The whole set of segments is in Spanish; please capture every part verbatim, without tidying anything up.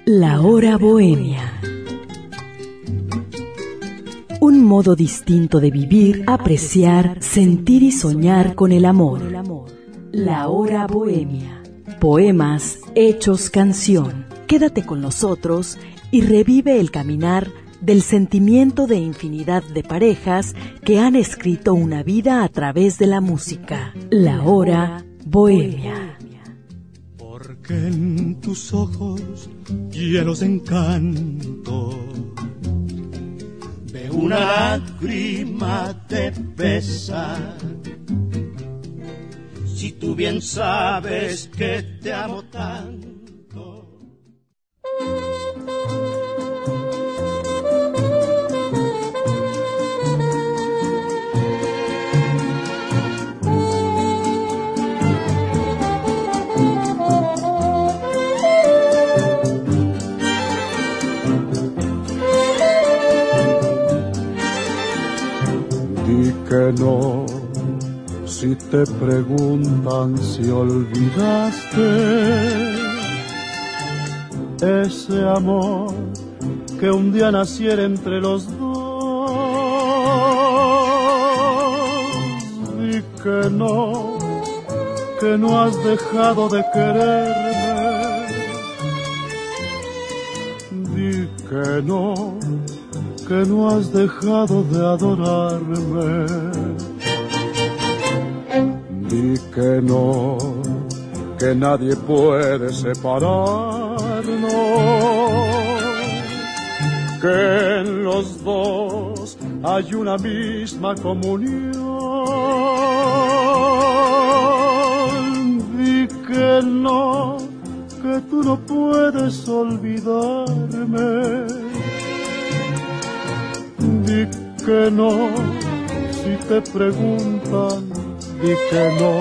La hora bohemia. Un modo distinto de vivir, apreciar, sentir y soñar con el amor. La hora bohemia. Poemas hechos canción. Quédate con nosotros y revive el caminar del sentimiento de infinidad de parejas que han escrito una vida a través de la música. La hora bohemia. Porque en tus ojos llenos de encanto veo una lágrima te pesa. Si tú bien sabes que te amo tanto. Di que no, si te preguntan si olvidaste ese amor que un día naciera entre los dos. Di que no, que no has dejado de quererme. Di que no, que no has dejado de adorarme. Di que no, que nadie puede separarnos, que en los dos hay una misma comunión. Di que no, que tú no puedes olvidarme. Di que no, si te preguntan, di que no.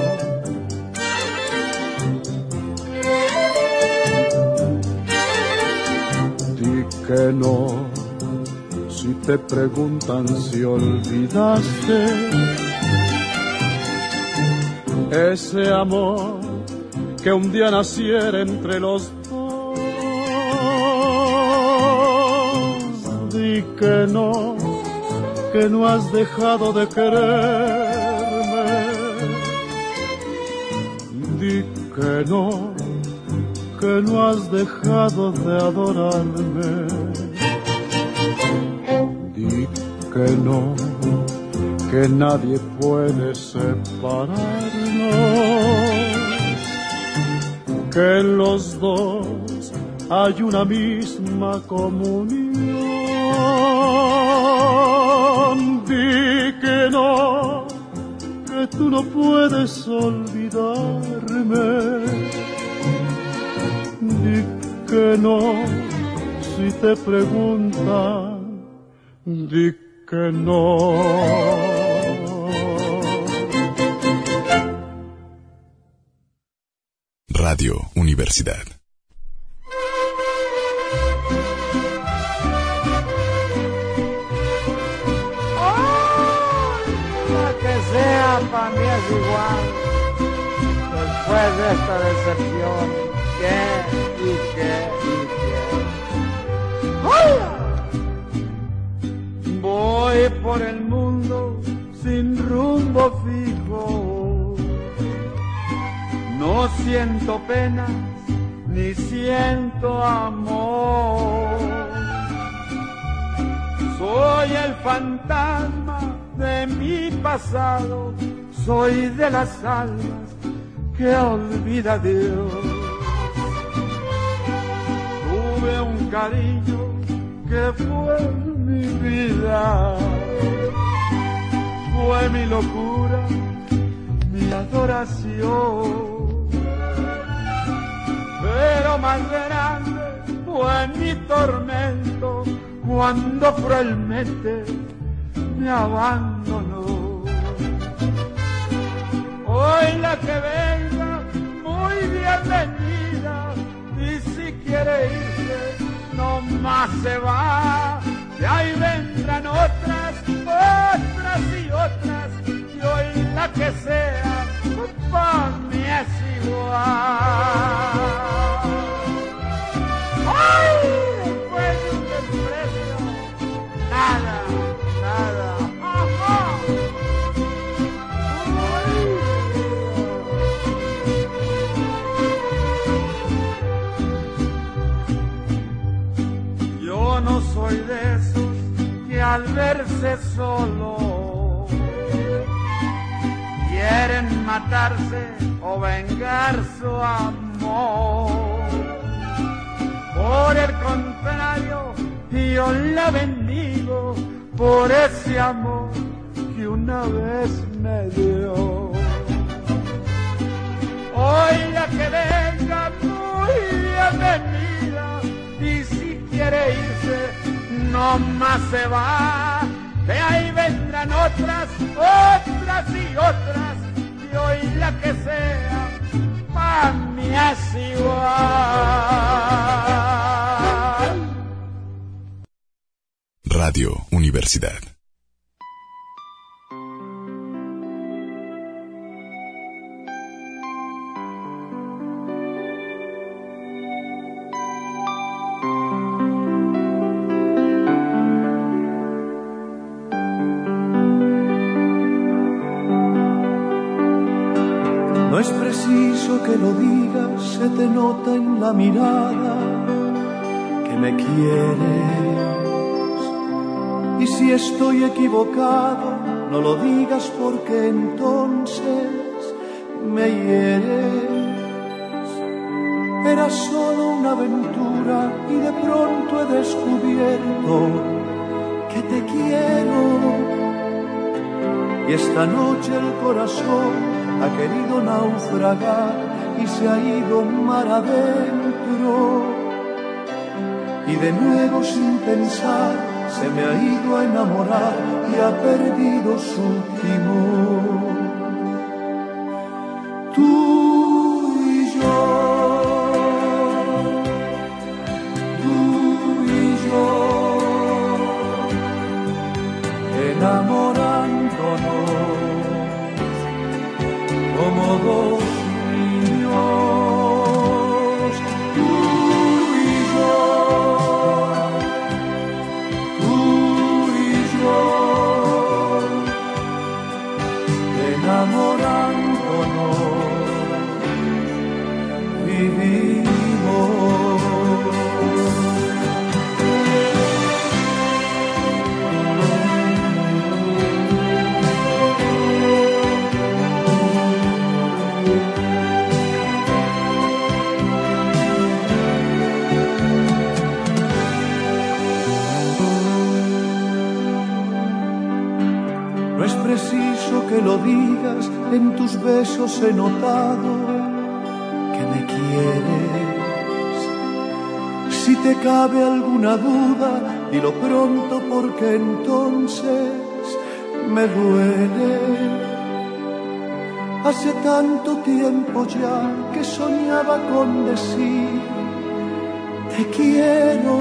Di que no, si te preguntan si olvidaste ese amor que un día naciera entre los dos. Di que no, que no has dejado de quererme. Di que no, que no has dejado de adorarme. Di que no, que nadie puede separarnos, que en los dos hay una misma comunión. Di que no, que tú no puedes olvidarme. Di que no, si te preguntan, di que no. Radio Universidad. Para mí es igual, después de esta decepción, que y que y que. Voy por el mundo sin rumbo fijo, no siento penas ni siento amor. Soy el fantasma de mi pasado, soy de las almas que olvida Dios. Tuve un cariño que fue mi vida, fue mi locura, mi adoración. Pero más grande fue mi tormento cuando cruelmente me abandonó. Hoy la que venga, muy bienvenida, y si quiere irse, no más se va. De ahí vendrán otras, otras y otras, y hoy la que sea, para mí es igual. ¡Oh! al verse solo quieren matarse o vengar su amor. Por el contrario, yo la bendigo por ese amor que una vez me dio. Oiga que venga muy bienvenida, y si quiere irse no más se va, de ahí vendrán otras, otras y otras, y hoy la que sea pa' mí es igual. Radio Universidad. No es preciso que lo digas, se te nota en la mirada que me quieres. Y si estoy equivocado, no lo digas porque entonces me hieres. Era solo una aventura y de pronto he descubierto que te quiero. Y esta noche el corazón ha querido naufragar y se ha ido mar adentro. Y de nuevo sin pensar se me ha ido a enamorar y ha perdido su timón. Tú y yo, tú y yo, enamorándonos como dos niños. Enamorándonos, vivimos. No es preciso que lo digas, en tus besos he notado que me quieres. Si te cabe alguna duda, dilo pronto porque entonces me duele. Hace tanto tiempo ya que soñaba con decir te quiero,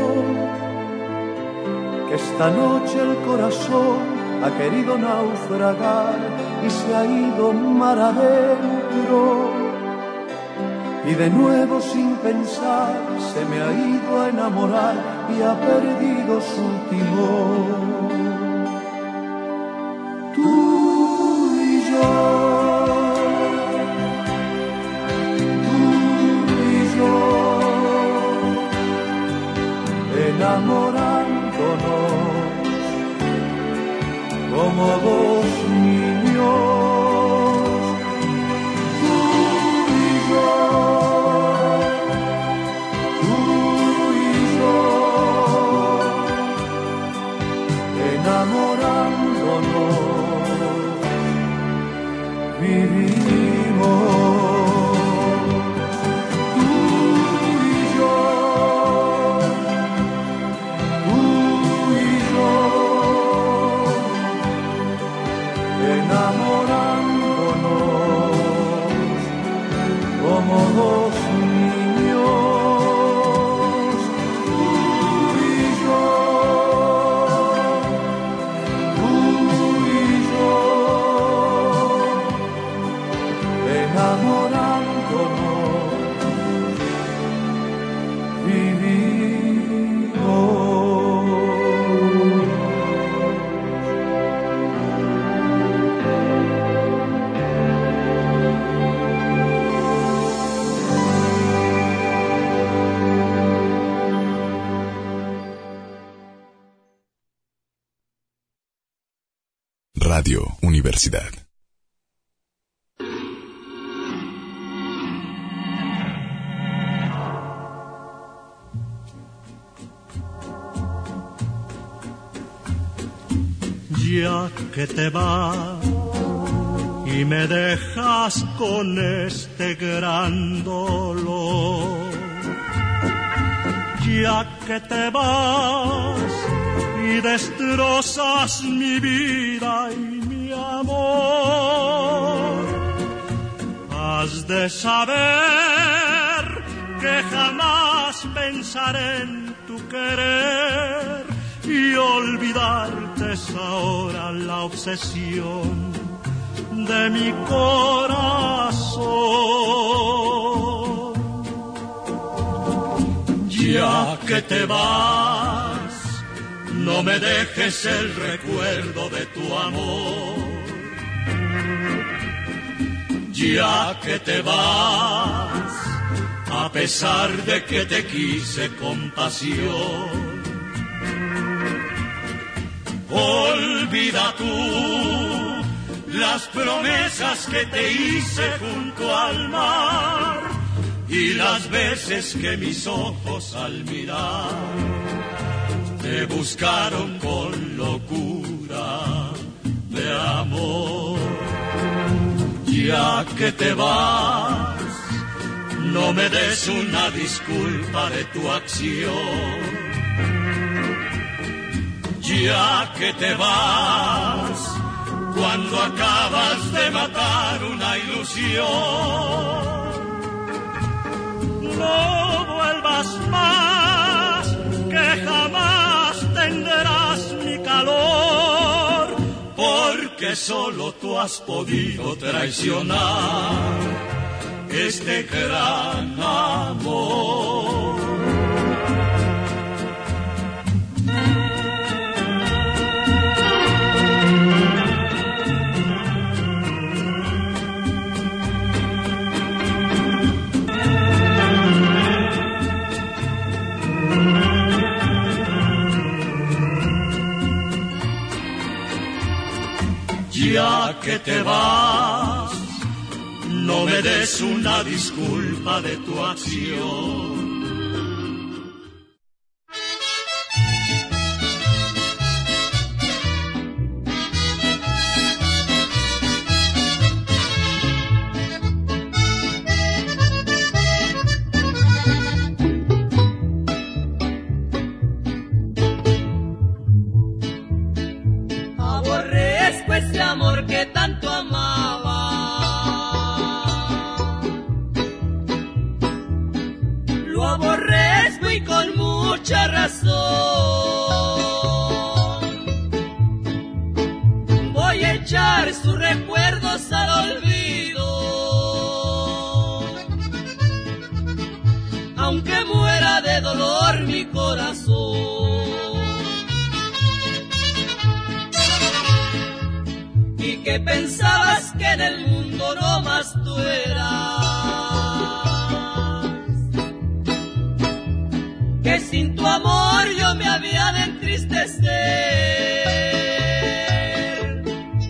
que esta noche el corazón ha querido naufragar y se ha ido mar adentro. Y de nuevo sin pensar se me ha ido a enamorar y ha perdido su timón. Tú y yo, tú y yo, enamorándonos como dos niños. Tú y yo, tú y yo, enamorándonos, vivimos. Como dos niños, tú y yo, tú y yo, enamorándonos, vivimos. Radio Universidad. Ya que te vas y me dejas con este gran dolor, ya que te vas y destrozas mi vida y mi amor, has de saber que jamás pensaré en tu querer, y olvidarte es ahora la obsesión de mi corazón. Ya que te vas, no me dejes el recuerdo de tu amor. Ya que te vas, a pesar de que te quise con pasión, olvida tú las promesas que te hice junto al mar y las veces que mis ojos al mirar te buscaron con locura de amor. Ya que te vas, no me des una disculpa de tu acción. Ya que te vas, cuando acabas de matar una ilusión, no vuelvas más, que jamás tendrás mi calor, porque solo tú has podido traicionar este gran amor. Ya que te vas, no me des una disculpa de tu acción. Voy a echar sus recuerdos al olvido, aunque muera de dolor mi corazón. Y que pensabas que en el mundo no más tú eras, que sin tu amor yo me había de entristecer,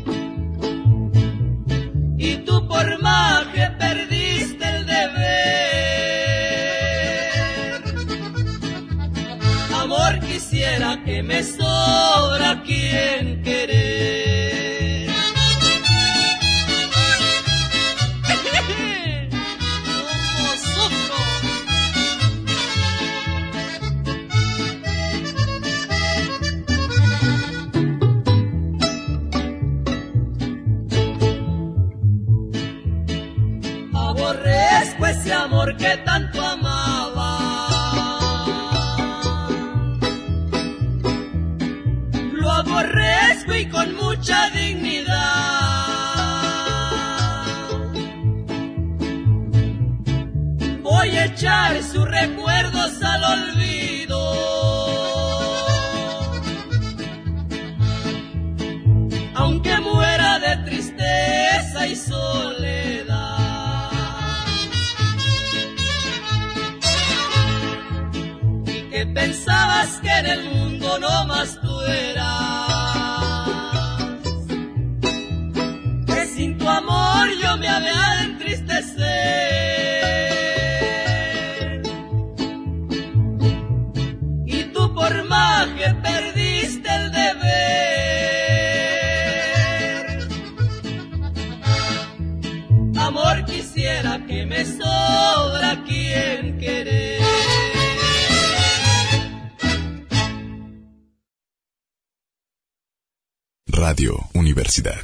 y tú por magia perdiste el deber. Amor, quisiera que me sobra quien querer. Aborrezco ese amor que tanto amaba, lo aborrezco y con mucha dignidad. Voy a echar sus recuerdos al olvido, aunque muera de tristeza y soledad. Pensabas que en el mundo no más tú eras, me sobra quien querer. Radio Universidad.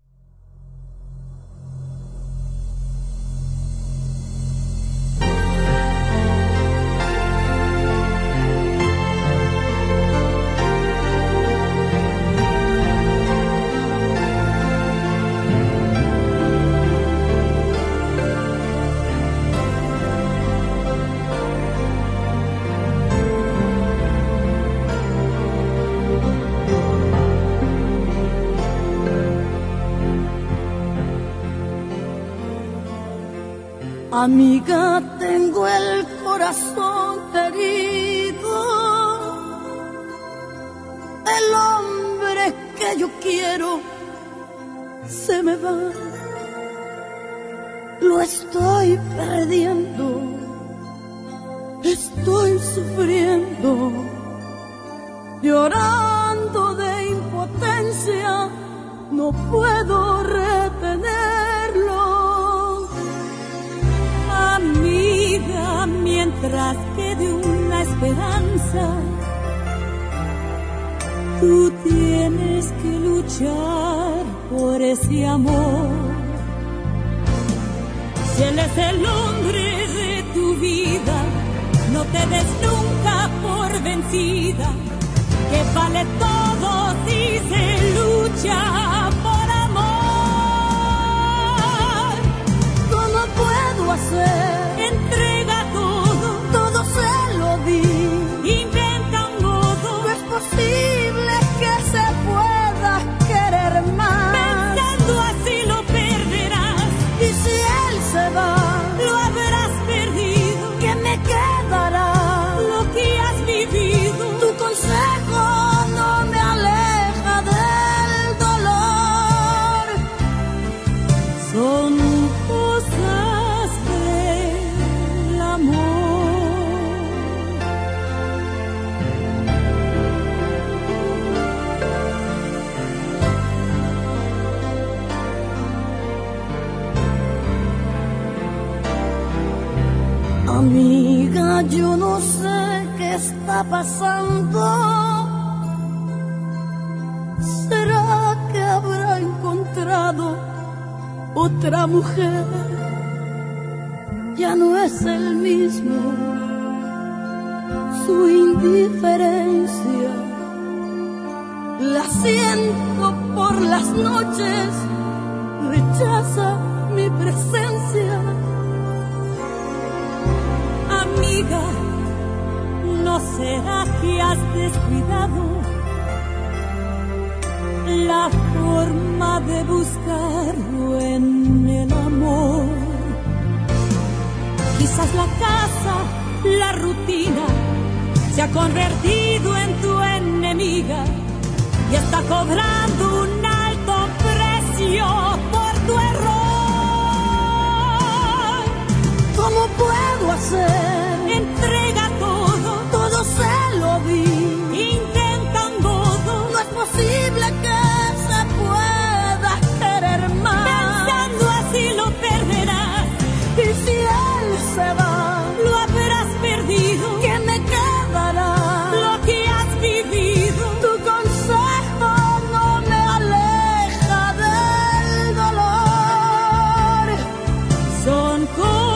Amiga, tengo el corazón herido. El hombre que yo quiero se me va. Lo estoy perdiendo. Estoy sufriendo, llorando de impotencia. No puedo retenerlo. Amiga, mientras quede una esperanza, tú tienes que luchar por ese amor. Si él es el hombre de tu vida, no te des nunca por vencida, que vale todo si se lucha por amor. ¿Cómo puedo hacer? Entrega todo, todo se lo di. Inventa un modo, no es posible que se pueda querer más. Pensando así lo perderás. Y si él se va, lo habrás perdido. ¿Qué me quedará? Lo que has vivido. Tu consejo no me aleja del dolor. Son cosas del amor. Amiga, yo no sé qué está pasando. ¿Será que habrá encontrado otra mujer? Ya no es el mismo. Su indiferencia la siento por las noches. Rechaza mi presencia. Amiga, ¿no será que has descuidado la forma de buscarlo en el amor? Quizás la casa, la rutina, se ha convertido en tu enemiga y está cobrando un alto precio por tu error. ¿Cómo puedo hacer? Entrega todo, todo se lo di. Intenta un modo, no es posible que se pueda querer más. Pensando así lo perderás. Y si él se va, lo habrás perdido. ¿Qué me quedará? Lo que has vivido. Tu consejo no me aleja del dolor. Son cosas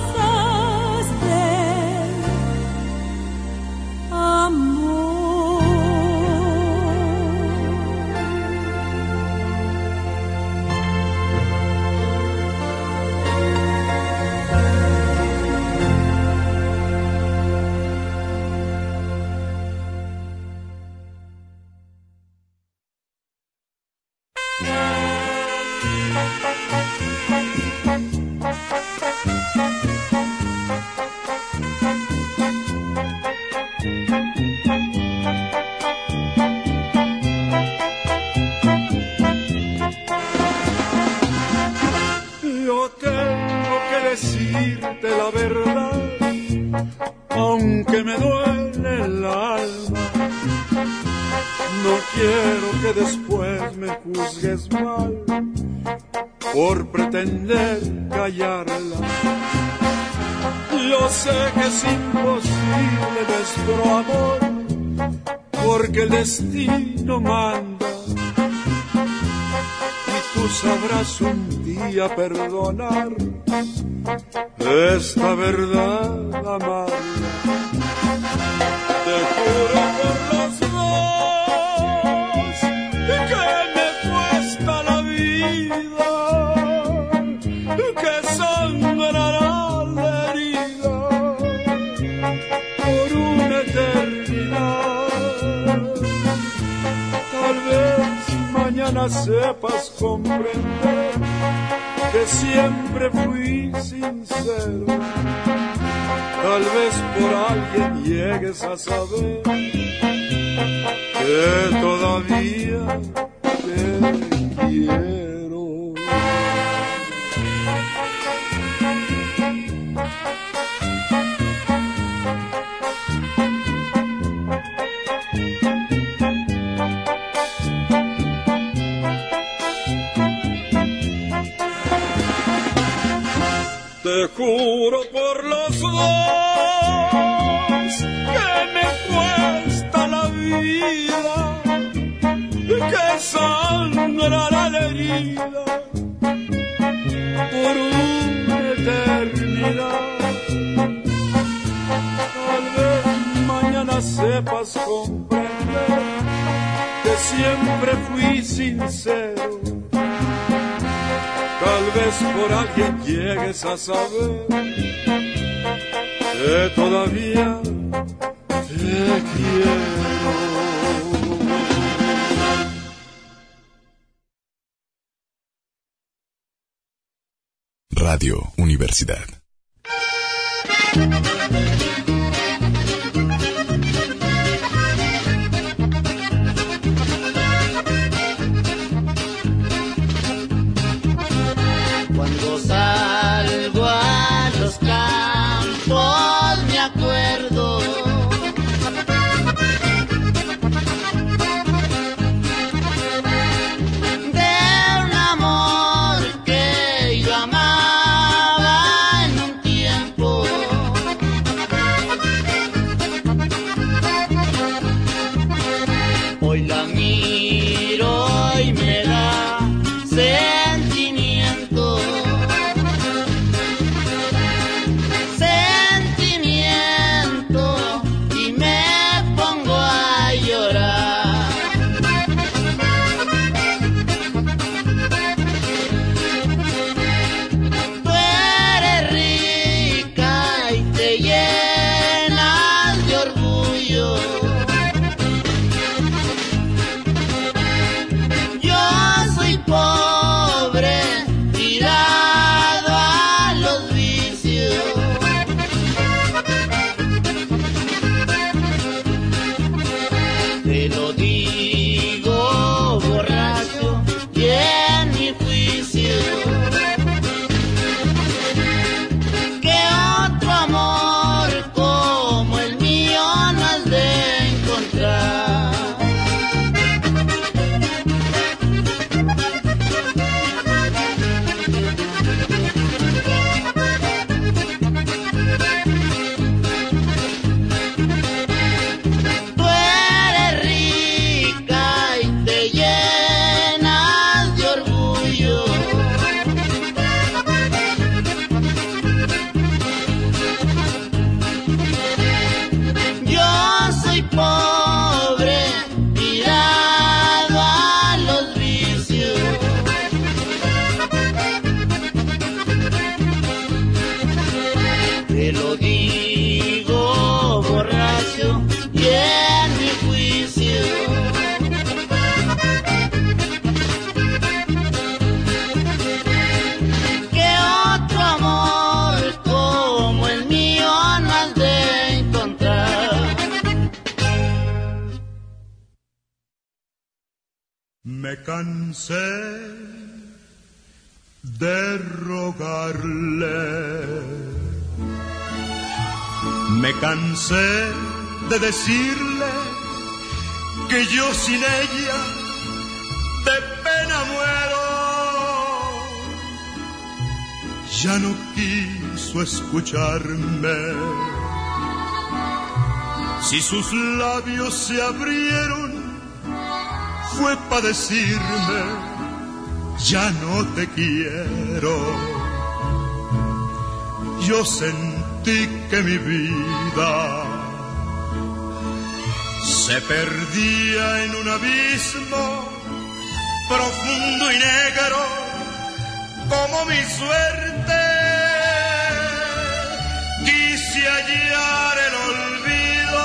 decirte la verdad, aunque me duele el alma. No quiero que después me juzgues mal por pretender callarla. sé que es imposible nuestro amor, porque el destino manda, y tú sabrás un día perdonar esta verdad amarga. Te juro por los dos que me cuesta la vida, que sangrará la herida por una eternidad. Tal vez mañana sepas comprender que siempre fui sincero. Tal vez por alguien llegues a saber que todavía te quiero. Te juro por los dos que me cuesta la vida, que sangrará la herida por una eternidad. Tal vez mañana sepas comprender que siempre fui sincero. Tal vez por alguien llegues a saber que todavía te quiero. Radio Universidad. Cuando salgo a los campos me acuerdo de un amor que yo amaba en un tiempo. Hoy la miro y me da sentimiento. Me cansé de rogarle, me cansé de decirle que yo sin ella de pena muero. ya no quiso escucharme. Si sus labios se abrieron, fue para decirme, ya no te quiero. Yo sentí que mi vida se perdía en un abismo profundo y negro como mi suerte. Quise hallar el olvido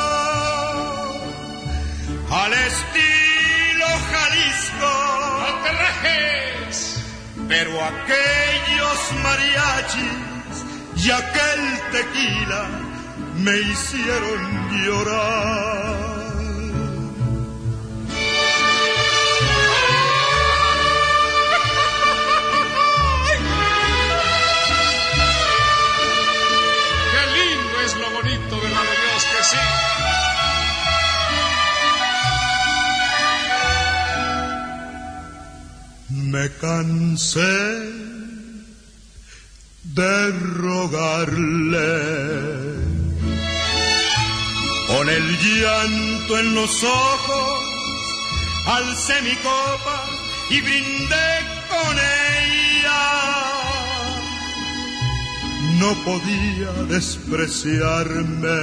al estilo Jalisco. ¡No te rajes! Pero aquellos mariachis y aquel tequila me hicieron llorar. Bonito, ¿verdad de Dios que sí? Me cansé de rogarle, con el llanto en los ojos, alcé mi copa y brindé con ella. No podía despreciarme.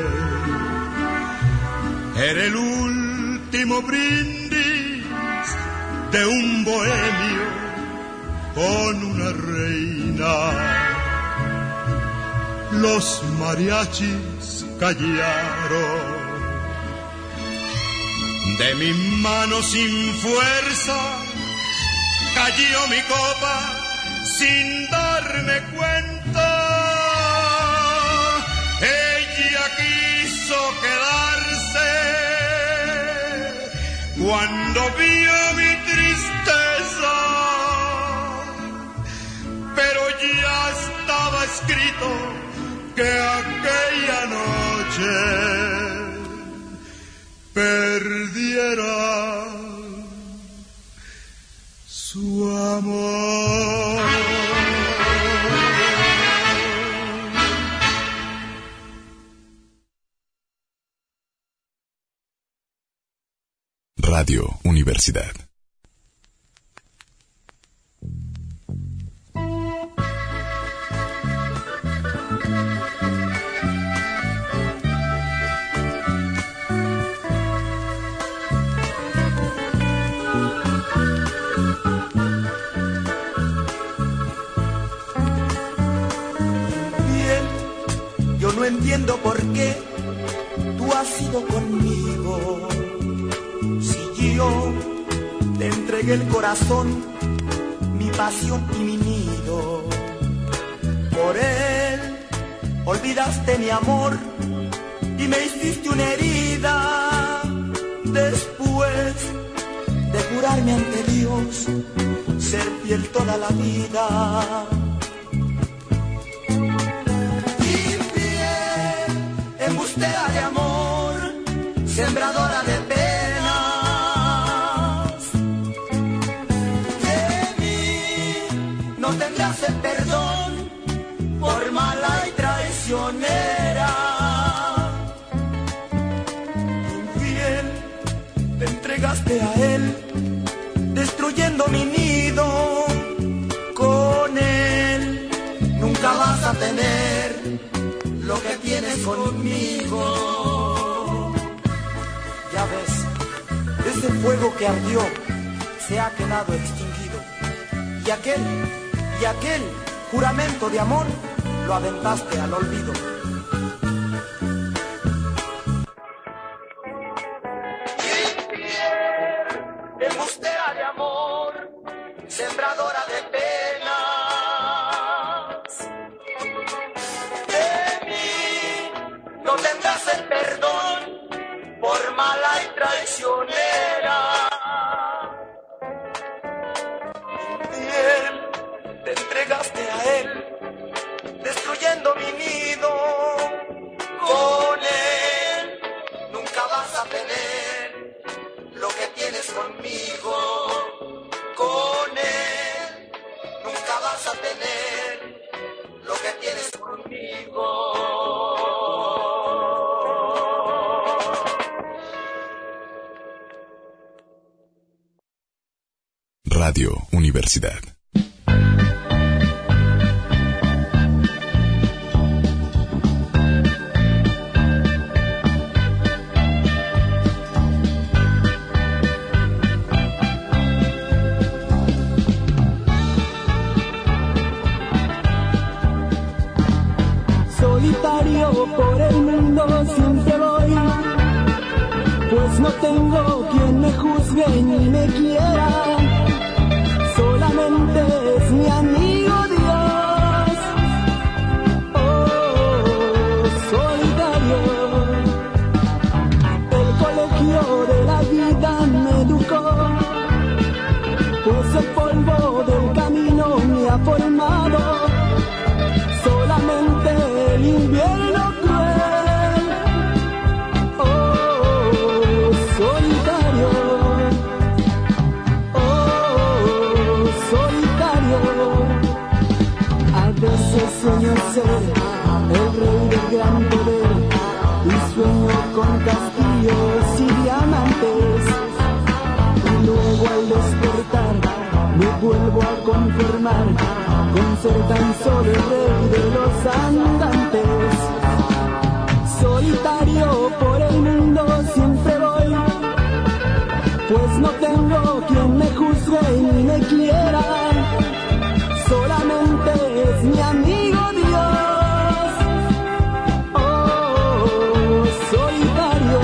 Era el último brindis de un bohemio con una reina. Los mariachis callaron. De mi mano sin fuerza cayó mi copa sin darme cuenta. Ella quiso quedarse cuando vio mi tristeza, pero ya estaba escrito que aquella noche perdiera su amor. Radio Universidad. Bien, yo no entiendo por qué tú has ido conmigo. Yo te entregué el corazón, mi pasión y mi nido. Por él olvidaste mi amor y me hiciste una herida. Después de jurarme ante Dios ser fiel toda la vida. Infiel, embustera de amor, sembradora de pena. No tendrás el perdón por mala y traicionera. Infiel, te entregaste a él, destruyendo mi nido. Con él nunca vas a tener lo que tienes conmigo. Ya ves, ese fuego que ardió se ha quedado extinguido. Y aquel Y aquel juramento de amor lo aventaste al olvido. Embustera de amor, sembradora de penas. De mí no tendrás el perdón por mala y traicionera. Infiel, te entregaste a él, destruyendo mi nido. Con él nunca vas a tener lo que tienes conmigo. Con él nunca vas a tener Radio Universidad. Solitario por el mundo siempre voy, pues no tengo quien me juzgue ni me quiera. Solamente es mi amigo Dios. Oh, solitario. El colegio de la vida me educó, pues el polvo del camino me ha formado. Solamente el invierno cruel. Oh, solitario. Sueño ser el rey del gran poder y sueño con castillos y diamantes, y luego al despertar me vuelvo a conformar con ser tan solo el rey de los andantes. Solitario por el mundo siempre voy, pues no tengo quien me juzgue ni me quiera. Solamente es mi amigo Dios. Oh, solitario.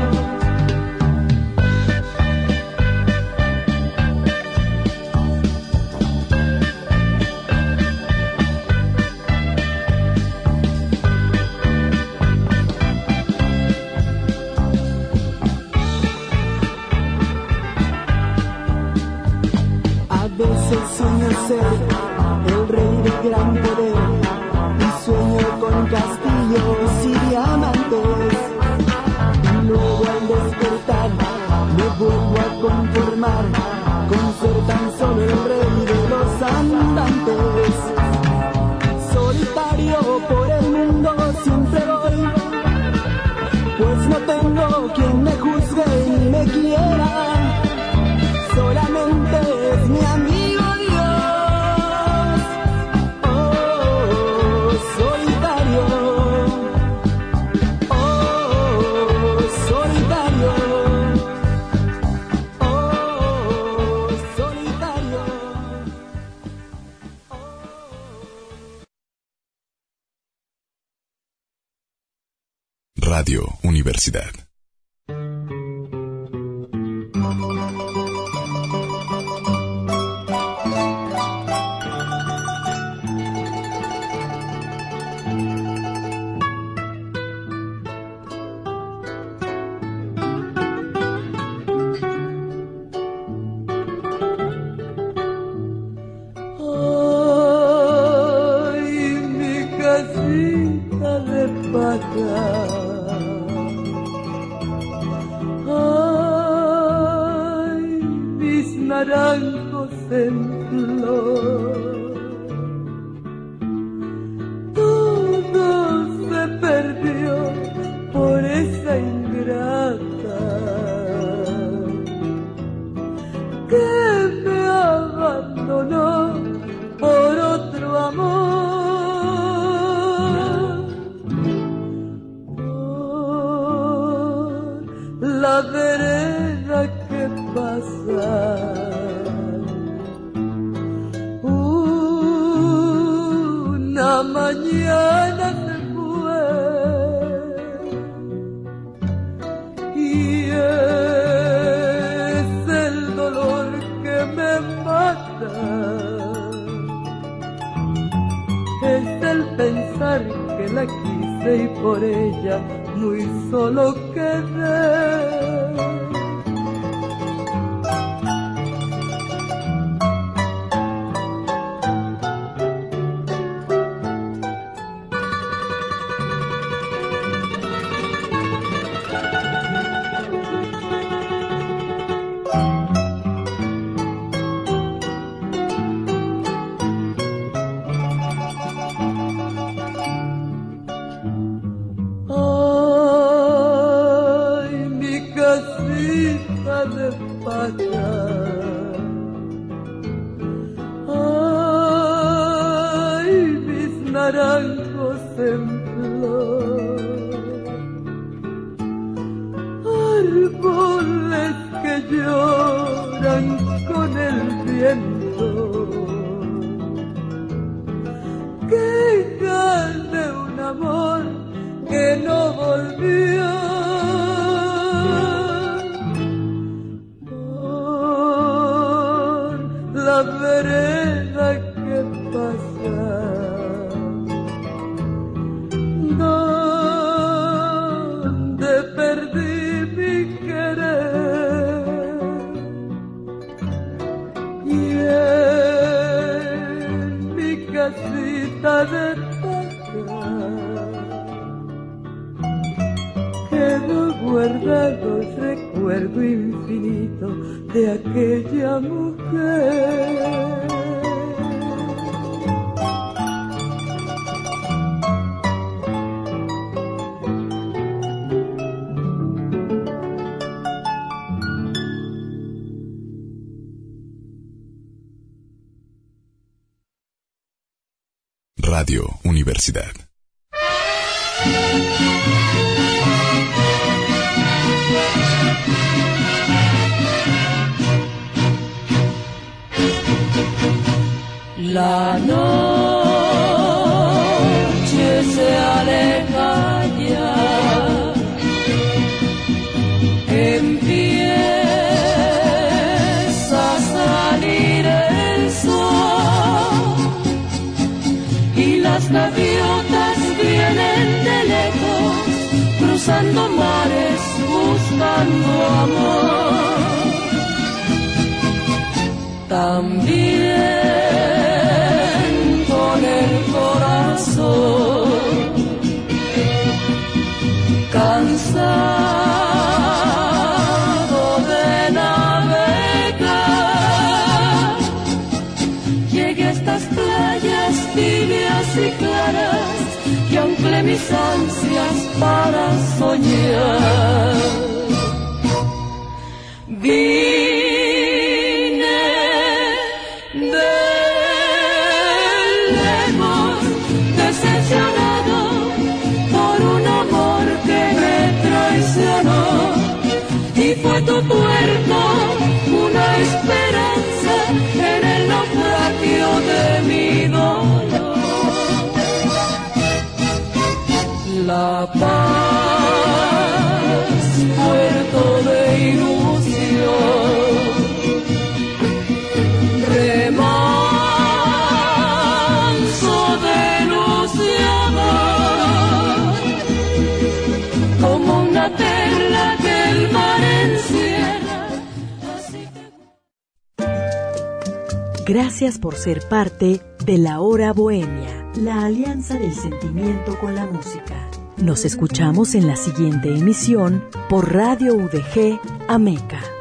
A veces sueño ser el rey del gran poder y sueño con castillos y diamantes, y luego al despertar me vuelvo a conformar con ser tan solo el rey de los andantes. Solitario por el mundo siempre voy, pues no tengo quien me juzgue ni me quiera. Solamente es mi amigo Dios. Oh, solitario. Oh, solitario. Oh, solitario. Radio Universidad. naranjos en flor. Todo se perdió por esa ingrata que me abandonó por otro amor. Por la vereda que pasa, una mañana se fue y es el dolor que me mata, es el pensar que la quise y por ella muy solo quedé. en flor, árboles que lloran con el viento, quejas de un amor que no volvió. Por la vereda que pasa, donde perdí mi querer, y en mi casita de quedó guardado el recuerdo infinito de aquella mujer. Radio Universidad. La noche se aleja ya, empieza a salir el sol y las gaviotas vienen de lejos, cruzando mares, buscando amor. También cansado de navegar, llegué a estas playas tibias y claras y anclé mis ansias para soñar. Vine de lejos, decepcionado por un amor que me traicionó, y fue tu puerto una esperanza en el naufragio de mi dolor. La paz, puerto de ilusión, remanso de luz y amor, como una perla que el mar encierra. Así que... Gracias por ser parte de La Hora Bohemia, la alianza del sentimiento con la música. Nos escuchamos en la siguiente emisión por Radio U D G Ameca.